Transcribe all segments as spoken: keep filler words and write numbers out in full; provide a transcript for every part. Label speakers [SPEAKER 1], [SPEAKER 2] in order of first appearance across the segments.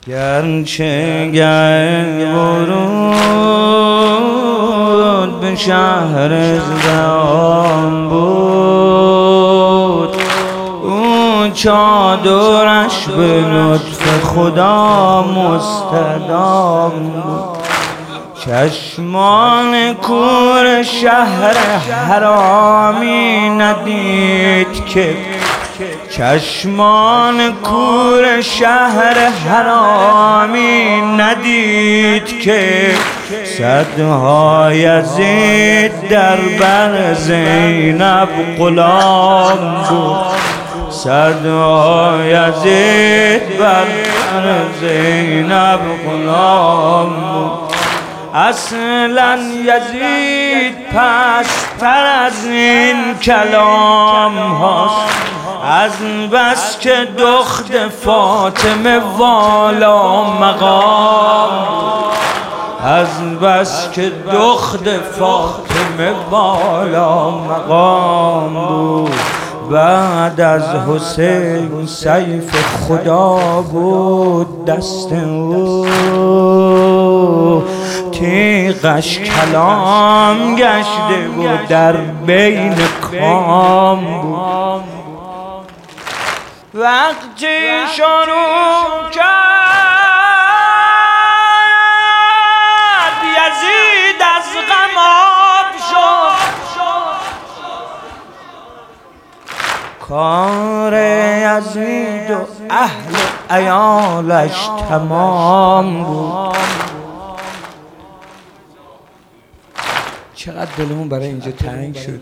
[SPEAKER 1] گرچه گر ورود به شهر ازدحام بود، او چادرش به لطف خدا مستدام بود. چشمان کور شهر حرامی ندید که چشمان کور شهر حرامی ندید که صدها یزید در بر زینب غلام بود. صدها یزید بر بر زینب غلام بود. اصلا یزید پستر از این کلام هاست، از بس که دخت فاطمه والا مقام بود. از بس که دخت فاطمه والا مقام بود. بعد از حسین سیف خدا بود دست او، تیغش کلام گشته بود در بین کام بود. وقتی شروع کرد یزید از غم آب شد، کار یزید و اهل عیالش تمام بود. چقدر دلمون برای اینجا تنگ شده.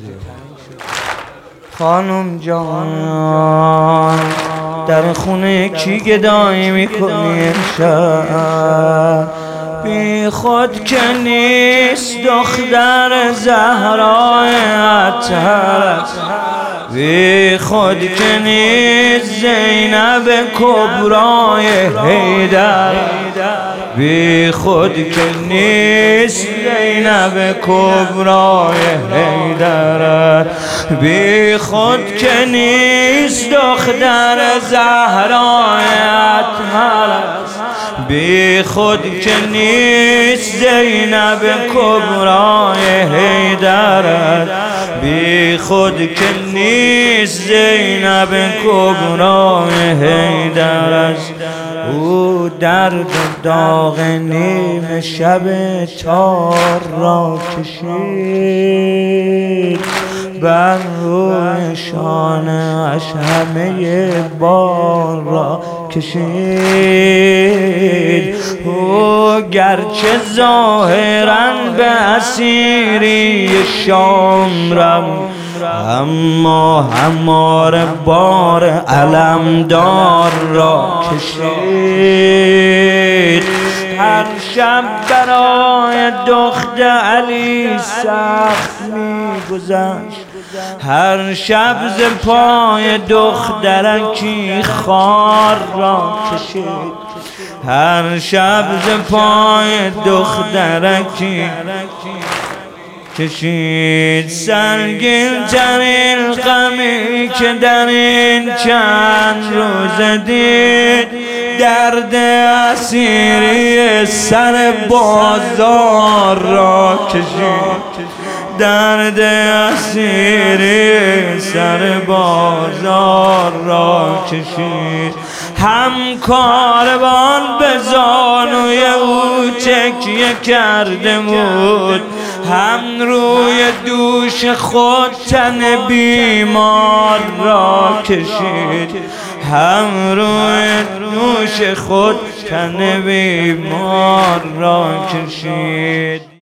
[SPEAKER 1] خانم جان در خونه کی گدایی میکنی امشب؟ بی خود که نیست دختر زهرای اطهر، بی خود که نیست زینب کبرای حیدر، بی خود که نیست زینب کبرای حیدر، بی خود که نیست دختر زهرای اطهر، بی خود که نیست زینب کبرای حیدر، بی خود که نیست زینب کبرای حیدر. او درد داغ نیم شب تار را کشید، بر روی شانه‌اش همه بار را کشید. او گرچه ظاهراً به اسیری شام رفت، اما همواره بار علمدار را کشید. هر شب برای دخت علی سخت می‌گذشت، هر شب ز پای دخترکی خار را کشید، هر شب ز پای دخترکی کشید. سنگین ترین غمی که در این چند روز دید، درد اسیری سر بازار را کشید، درد اسیری سر بازار را کشید. هم کاروان به زانوی او تکیه کرده بود، هم روی دوش خود تن بیمار را کشید، هم روی دوش خود تن بیمار را کشید.